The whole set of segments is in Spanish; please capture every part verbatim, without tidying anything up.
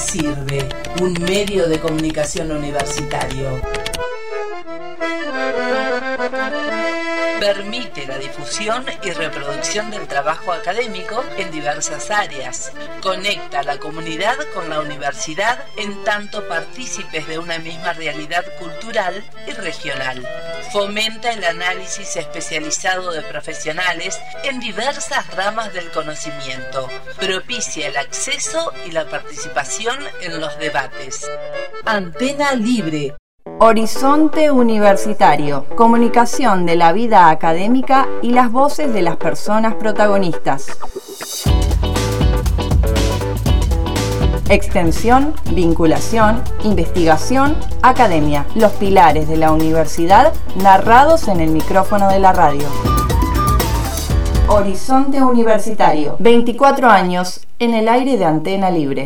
sirve un medio de comunicación universitario? Permite la difusión y reproducción del trabajo académico en diversas áreas. Conecta a la comunidad con la universidad en tanto partícipes de una misma realidad cultural y regional. Fomenta el análisis especializado de profesionales en diversas ramas del conocimiento. Propicia el acceso y la participación en los debates. Antena Libre. Horizonte Universitario, comunicación de la vida académica y las voces de las personas protagonistas. Extensión, vinculación, investigación, academia, los pilares de la universidad narrados en el micrófono de la radio. Horizonte Universitario, veinticuatro años en el aire de Antena Libre.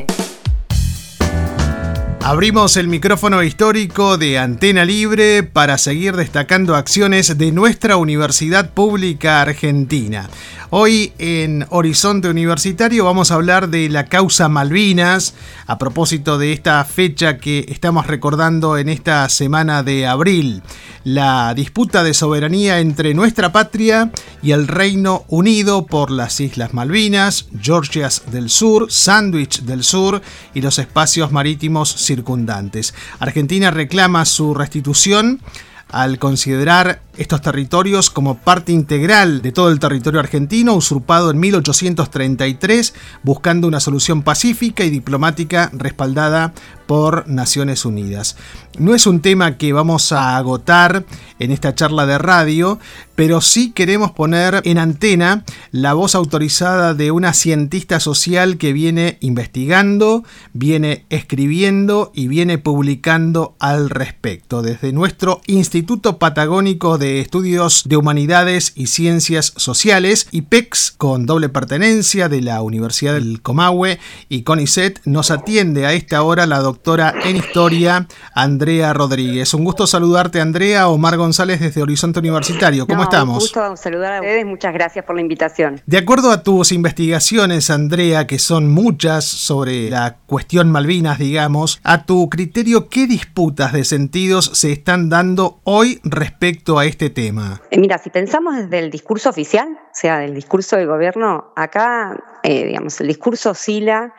Abrimos el micrófono histórico de Antena Libre para seguir destacando acciones de nuestra Universidad Pública Argentina. Hoy en Horizonte Universitario vamos a hablar de la causa Malvinas, a propósito de esta fecha que estamos recordando en esta semana de abril. La disputa de soberanía entre nuestra patria y el Reino Unido por las Islas Malvinas, Georgias del Sur, Sandwich del Sur y los espacios marítimos circundantes. Argentina reclama su restitución al considerar estos territorios como parte integral de todo el territorio argentino, usurpado en mil ochocientos treinta y tres, buscando una solución pacífica y diplomática respaldada por Naciones Unidas. No es un tema que vamos a agotar en esta charla de radio, pero sí queremos poner en antena la voz autorizada de una cientista social que viene investigando, viene escribiendo y viene publicando al respecto. Desde nuestro Instituto Patagónico de Estudios de Humanidades y Ciencias Sociales, I P E X, con doble pertenencia de la Universidad del Comahue y CONICET, nos atiende a esta hora la doctora en Historia, Andrea Rodríguez. Un gusto saludarte, Andrea. Omar González desde Horizonte Universitario. ¿Cómo no, estamos? Un gusto saludar a ustedes. Muchas gracias por la invitación. De acuerdo a tus investigaciones, Andrea, que son muchas sobre la cuestión Malvinas, digamos, a tu criterio, ¿qué disputas de sentidos se están dando hoy respecto a este tema? Eh, mira, si pensamos desde el discurso oficial, o sea, del discurso del gobierno, acá, eh, digamos, el discurso oscila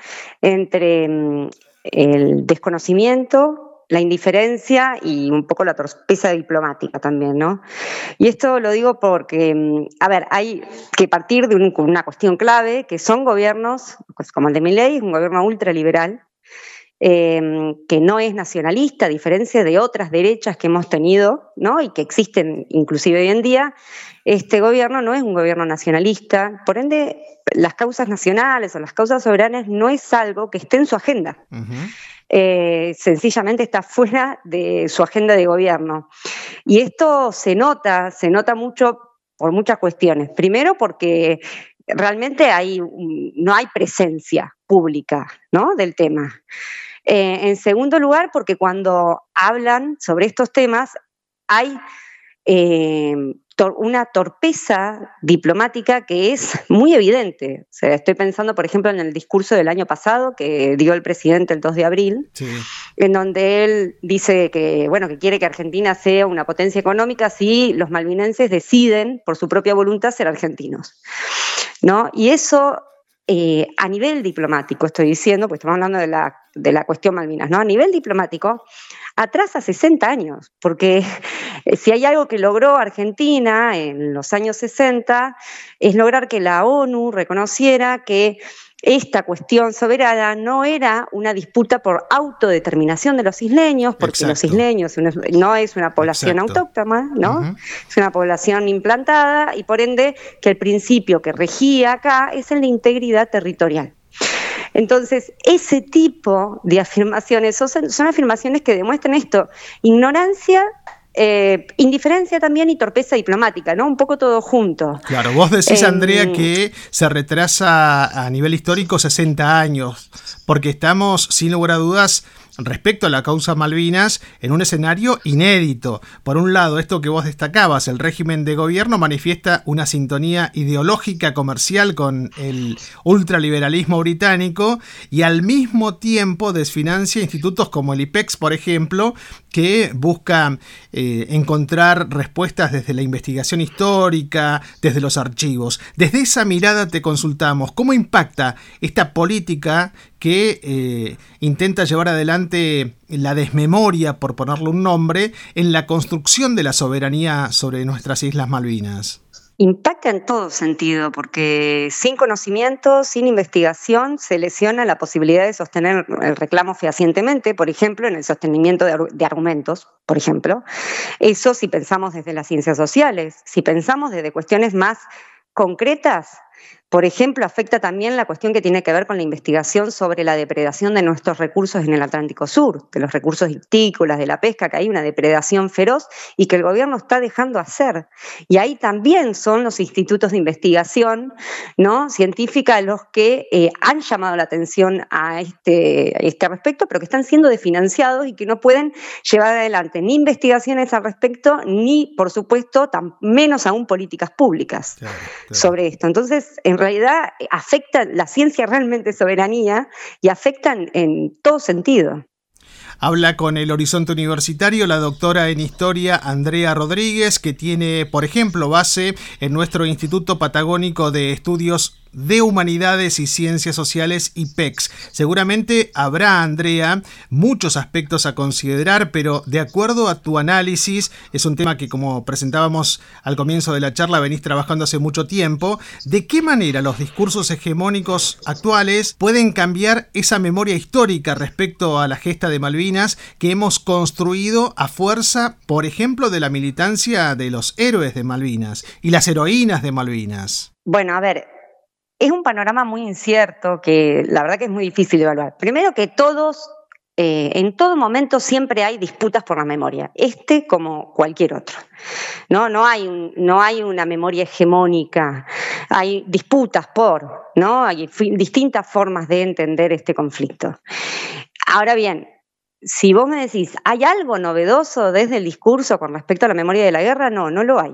entre mm, el desconocimiento, la indiferencia y un poco la torpeza diplomática también, ¿no? Y esto lo digo porque, a ver, hay que partir de un, una cuestión clave, que son gobiernos, pues como el de Milei, un gobierno ultraliberal, eh, que no es nacionalista, a diferencia de otras derechas que hemos tenido, ¿no? Y que existen inclusive hoy en día. Este gobierno no es un gobierno nacionalista, por ende, las causas nacionales o las causas soberanas no es algo que esté en su agenda. Uh-huh. Eh, sencillamente está fuera de su agenda de gobierno. Y esto se nota, se nota mucho por muchas cuestiones. Primero porque realmente hay, no hay presencia pública, ¿no?, del tema. Eh, en segundo lugar, porque cuando hablan sobre estos temas hay eh, tor- una torpeza diplomática que es muy evidente. O sea, estoy pensando, por ejemplo, en el discurso del año pasado que dio el presidente el dos de abril, sí, en donde él dice que, bueno, que quiere que Argentina sea una potencia económica si los malvinenses deciden, por su propia voluntad, ser argentinos, ¿no? Y eso, eh, a nivel diplomático, estoy diciendo, pues estamos hablando de la, de la cuestión Malvinas, ¿no? A nivel diplomático, atrasa sesenta años, porque si hay algo que logró Argentina en los años sesenta, es lograr que la ONU reconociera que esta cuestión soberana no era una disputa por autodeterminación de los isleños, porque Exacto. los isleños no es una población Exacto. autóctona, ¿no? Uh-huh. Es una población implantada y por ende que el principio que regía acá es el de integridad territorial. Entonces, ese tipo de afirmaciones son, son afirmaciones que demuestran esto, ignorancia, eh, indiferencia también y torpeza diplomática, ¿no? Un poco todo junto. Claro, vos decís, eh, Andrea, que se retrasa a nivel histórico sesenta años, porque estamos, sin lugar a dudas, respecto a la causa Malvinas en un escenario inédito. Por un lado, esto que vos destacabas, el régimen de gobierno manifiesta una sintonía ideológica comercial con el ultraliberalismo británico y al mismo tiempo desfinancia institutos como el IPEX, por ejemplo, que busca eh, encontrar respuestas desde la investigación histórica, desde los archivos. Desde esa mirada te consultamos, ¿cómo impacta esta política que eh, intenta llevar adelante la desmemoria, por ponerle un nombre, en la construcción de la soberanía sobre nuestras Islas Malvinas? Impacta en todo sentido, porque sin conocimiento, sin investigación, se lesiona la posibilidad de sostener el reclamo fehacientemente, por ejemplo, en el sostenimiento de, de argumentos, por ejemplo. Eso si pensamos desde las ciencias sociales, si pensamos desde cuestiones más concretas. Por ejemplo, afecta también la cuestión que tiene que ver con la investigación sobre la depredación de nuestros recursos en el Atlántico Sur, de los recursos histícolas, de la pesca, que hay una depredación feroz y que el gobierno está dejando hacer. Y ahí también son los institutos de investigación, ¿no?, científica los que eh, han llamado la atención a este, a este respecto, pero que están siendo desfinanciados y que no pueden llevar adelante ni investigaciones al respecto, ni, por supuesto, tan, menos aún políticas públicas claro, claro. sobre esto. Entonces, en En realidad afecta, la ciencia realmente es soberanía y afectan en todo sentido. Habla con el Horizonte Universitario la doctora en Historia Andrea Rodríguez, que tiene, por ejemplo, base en nuestro Instituto Patagónico de Estudios de Humanidades y Ciencias Sociales, IPEX. Seguramente habrá, Andrea, muchos aspectos a considerar, pero de acuerdo a tu análisis, es un tema que, como presentábamos al comienzo de la charla, venís trabajando hace mucho tiempo. ¿De qué manera los discursos hegemónicos actuales pueden cambiar esa memoria histórica respecto a la gesta de Malvinas que hemos construido a fuerza, por ejemplo, de la militancia de los héroes de Malvinas y las heroínas de Malvinas? Bueno, a ver, es un panorama muy incierto que la verdad que es muy difícil de evaluar. Primero que todos, eh, en todo momento siempre hay disputas por la memoria, este como cualquier otro. No, no hay, un, no hay una memoria hegemónica, hay disputas por, ¿no? Hay f- distintas formas de entender este conflicto. Ahora bien, si vos me decís, ¿hay algo novedoso desde el discurso con respecto a la memoria de la guerra? No, no lo hay.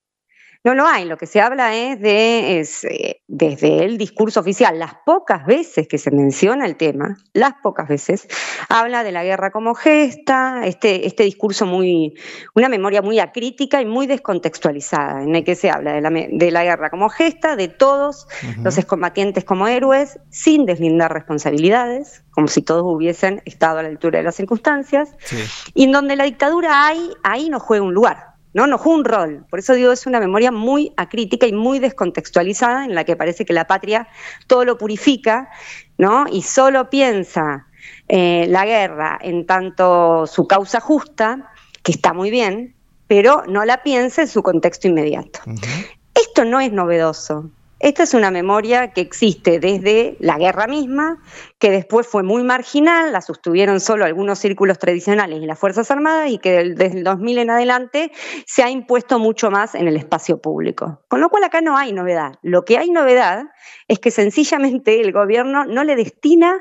No lo hay, lo que se habla es de, es, eh, desde el discurso oficial, las pocas veces que se menciona el tema, las pocas veces, habla de la guerra como gesta, este, este discurso muy, una memoria muy acrítica y muy descontextualizada, en el que se habla de la, de la guerra como gesta, de todos uh-huh. los excombatientes como héroes, sin deslindar responsabilidades, como si todos hubiesen estado a la altura de las circunstancias, sí. y en donde la dictadura hay, ahí no juega un lugar. No, no juega un rol. Por eso digo, es una memoria muy acrítica y muy descontextualizada en la que parece que la patria todo lo purifica, ¿no? Y solo piensa eh, la guerra en tanto su causa justa, que está muy bien, pero no la piensa en su contexto inmediato. Uh-huh. Esto no es novedoso. Esta es una memoria que existe desde la guerra misma, que después fue muy marginal, la sostuvieron solo algunos círculos tradicionales y las Fuerzas Armadas, y que desde el dos mil en adelante se ha impuesto mucho más en el espacio público. Con lo cual acá no hay novedad. Lo que hay novedad es que sencillamente el gobierno no le destina,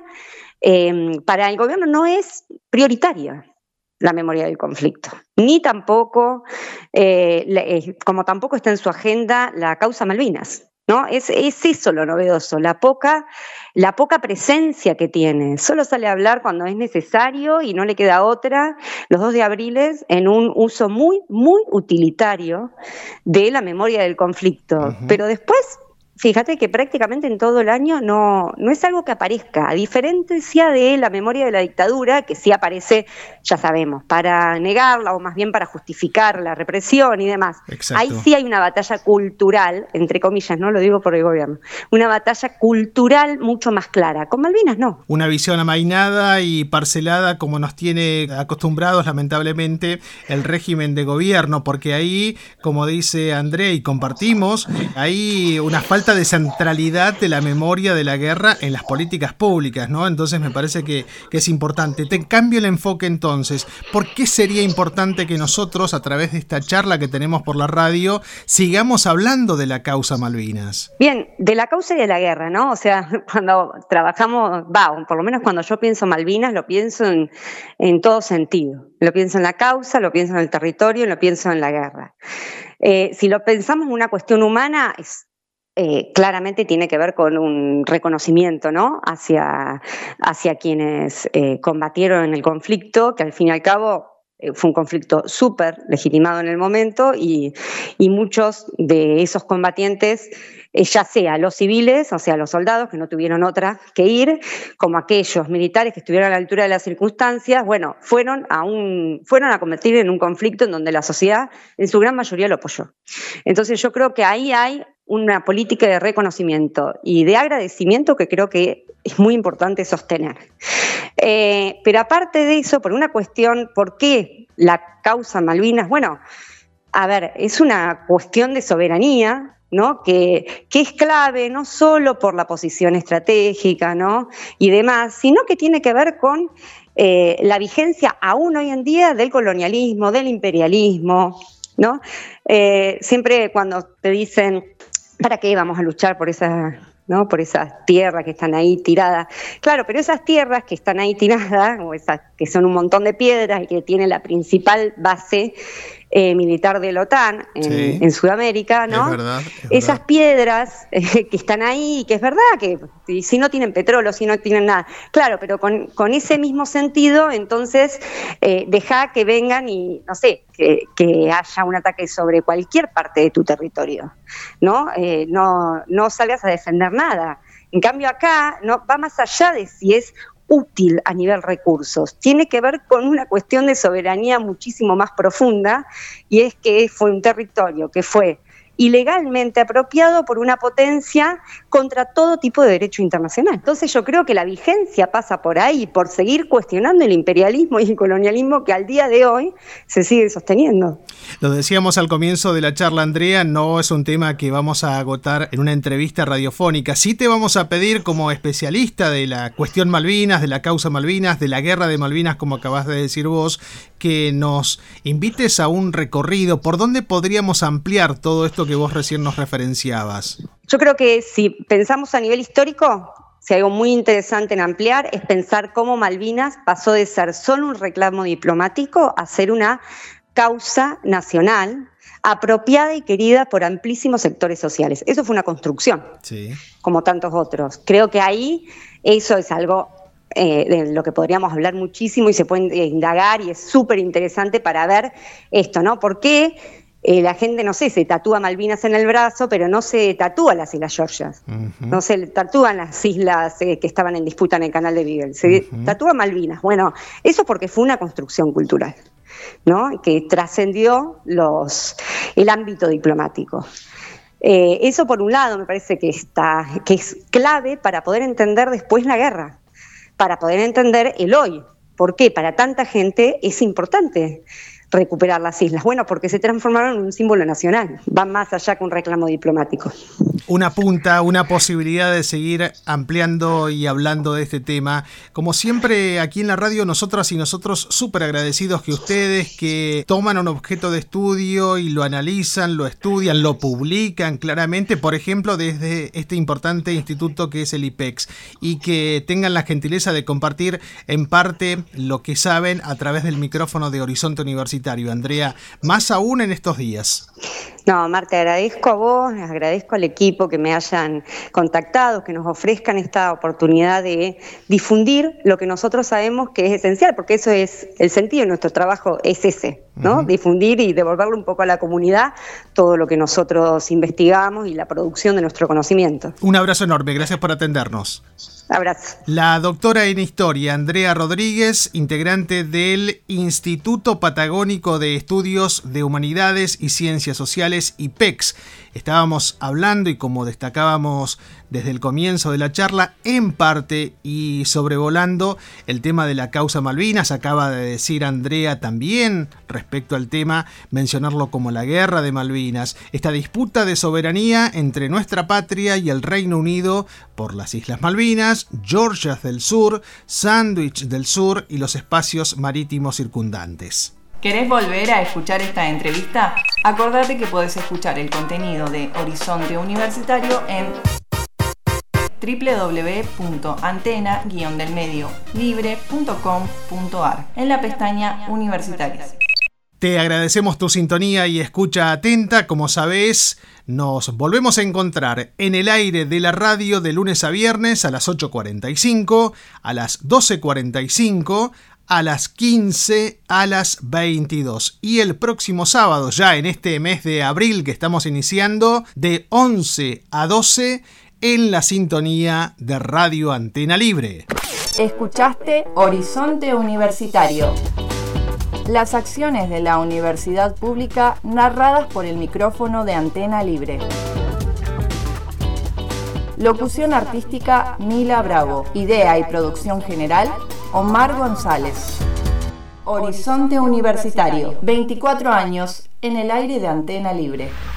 eh, para el gobierno no es prioritaria la memoria del conflicto, ni tampoco, eh, eh, como tampoco está en su agenda la causa Malvinas. ¿No? Es, es eso lo novedoso, la poca, la poca presencia que tiene. Solo sale a hablar cuando es necesario y no le queda otra, los dos de abril, en un uso muy, muy utilitario de la memoria del conflicto. Uh-huh. Pero después, fíjate que prácticamente en todo el año no, no es algo que aparezca, a diferencia de la memoria de la dictadura, que sí aparece, ya sabemos, para negarla o más bien para justificar la represión y demás. Exacto. Ahí sí hay una batalla cultural, entre comillas, no lo digo por el gobierno, una batalla cultural mucho más clara. Con Malvinas no. Una visión amainada y parcelada como nos tiene acostumbrados lamentablemente el régimen de gobierno, porque ahí, como dice André y compartimos, hay una falta falta de centralidad de la memoria de la guerra en las políticas públicas, ¿no? Entonces me parece que, que es importante. Te cambio el enfoque entonces. ¿Por qué sería importante que nosotros, a través de esta charla que tenemos por la radio, sigamos hablando de la causa Malvinas? Bien, de la causa y de la guerra, ¿no? O sea, cuando trabajamos, va, por lo menos cuando yo pienso Malvinas, lo pienso en, en todo sentido. Lo pienso en la causa, lo pienso en el territorio, lo pienso en la guerra. Eh, si lo pensamos en una cuestión humana, es, eh, claramente tiene que ver con un reconocimiento, ¿no? hacia, hacia quienes eh, combatieron en el conflicto, que al fin y al cabo eh, fue un conflicto súper legitimado en el momento, y, y muchos de esos combatientes, eh, ya sea los civiles, o sea, los soldados que no tuvieron otra que ir, como aquellos militares que estuvieron a la altura de las circunstancias, bueno, fueron a, un, fueron a combatir en un conflicto en donde la sociedad en su gran mayoría lo apoyó. Entonces yo creo que ahí hay una política de reconocimiento y de agradecimiento que creo que es muy importante sostener. Eh, pero aparte de eso, por una cuestión, ¿por qué la causa Malvinas? Bueno, a ver, es una cuestión de soberanía, ¿no? Que, que es clave no solo por la posición estratégica, ¿no? y demás, sino que tiene que ver con eh, la vigencia aún hoy en día del colonialismo, del imperialismo, ¿no? Eh, siempre cuando te dicen, ¿para qué vamos a luchar por esas, ¿no? por esas tierras que están ahí tiradas? Claro, pero esas tierras que están ahí tiradas, o esas que son un montón de piedras y que tienen la principal base Eh, militar de la OTAN en, sí, en Sudamérica, ¿no? Es verdad, es Esas verdad. piedras eh, que están ahí, que es verdad que si no tienen petróleo, si no tienen nada, claro, pero con, con ese mismo sentido, entonces eh, deja que vengan y, no sé, que, que haya un ataque sobre cualquier parte de tu territorio, ¿no? Eh, no, no salgas a defender nada. En cambio acá no va más allá de si es útil a nivel recursos, tiene que ver con una cuestión de soberanía muchísimo más profunda, y es que fue un territorio que fue ilegalmente apropiado por una potencia contra todo tipo de derecho internacional. Entonces yo creo que la vigencia pasa por ahí, por seguir cuestionando el imperialismo y el colonialismo que al día de hoy se sigue sosteniendo. Lo decíamos al comienzo de la charla, Andrea, no es un tema que vamos a agotar en una entrevista radiofónica. Sí te vamos a pedir, como especialista de la cuestión Malvinas, de la causa Malvinas, de la guerra de Malvinas, como acabas de decir vos, que nos invites a un recorrido. ¿Por dónde podríamos ampliar todo esto que vos recién nos referenciabas? Yo creo que si pensamos a nivel histórico, si hay algo muy interesante en ampliar es pensar cómo Malvinas pasó de ser solo un reclamo diplomático a ser una causa nacional apropiada y querida por amplísimos sectores sociales. Eso fue una construcción, sí, como tantos otros. Creo que ahí eso es algo Eh, de lo que podríamos hablar muchísimo y se puede indagar, y es súper interesante para ver esto, ¿no? ¿Por qué eh, la gente, no sé, se tatúa Malvinas en el brazo, pero no se tatúa las Islas Georgias? Uh-huh. No se tatúan las islas eh, que estaban en disputa en el canal de Beagle, se uh-huh. tatúa Malvinas. Bueno, eso porque fue una construcción cultural, ¿no? Que trascendió los, el ámbito diplomático. Eh, eso por un lado me parece que, está, que es clave para poder entender después la guerra, para poder entender el hoy. ¿Por qué? Para tanta gente es importante recuperar las islas. Bueno, porque se transformaron en un símbolo nacional. Va más allá que un reclamo diplomático. Una punta, una posibilidad de seguir ampliando y hablando de este tema. Como siempre, aquí en la radio, nosotras y nosotros súper agradecidos que ustedes, que toman un objeto de estudio y lo analizan, lo estudian, lo publican claramente, por ejemplo, desde este importante instituto que es el IPEX, y que tengan la gentileza de compartir en parte lo que saben a través del micrófono de Horizonte Universitario. Andrea, más aún en estos días. No, Marta, agradezco a vos, agradezco al equipo que me hayan contactado, que nos ofrezcan esta oportunidad de difundir lo que nosotros sabemos que es esencial, porque eso es el sentido de nuestro trabajo, es ese, ¿no? Uh-huh. Difundir y devolverle un poco a la comunidad todo lo que nosotros investigamos y la producción de nuestro conocimiento. Un abrazo enorme, gracias por atendernos. Abrazo. La doctora en Historia, Andrea Rodríguez, integrante del Instituto Patagónico de Estudios de Humanidades y Ciencias Sociales, IPEX, Estábamos hablando y como destacábamos desde el comienzo de la charla, en parte y sobrevolando el tema de la causa Malvinas. Acaba de decir Andrea también respecto al tema, mencionarlo como la guerra de Malvinas, esta disputa de soberanía entre nuestra patria y el Reino Unido por las Islas Malvinas, Georgias del Sur, Sandwich del Sur y los espacios marítimos circundantes. ¿Querés volver a escuchar esta entrevista? Acordate que podés escuchar el contenido de Horizonte Universitario en doble u doble u doble u punto antena guion del medio libre punto com punto a r en la pestaña Universitarias. Te agradecemos tu sintonía y escucha atenta. Como sabés, nos volvemos a encontrar en el aire de la radio de lunes a viernes a las ocho cuarenta y cinco, a las doce cuarenta y cinco, a las quince, a las veintidós. Y el próximo sábado, ya en este mes de abril que estamos iniciando, de once a doce, en la sintonía de Radio Antena Libre. Escuchaste Horizonte Universitario. Las acciones de la universidad pública narradas por el micrófono de Antena Libre. Locución artística Mila Bravo. Idea y producción general Omar González. Horizonte Universitario. veinticuatro años en el aire de Antena Libre.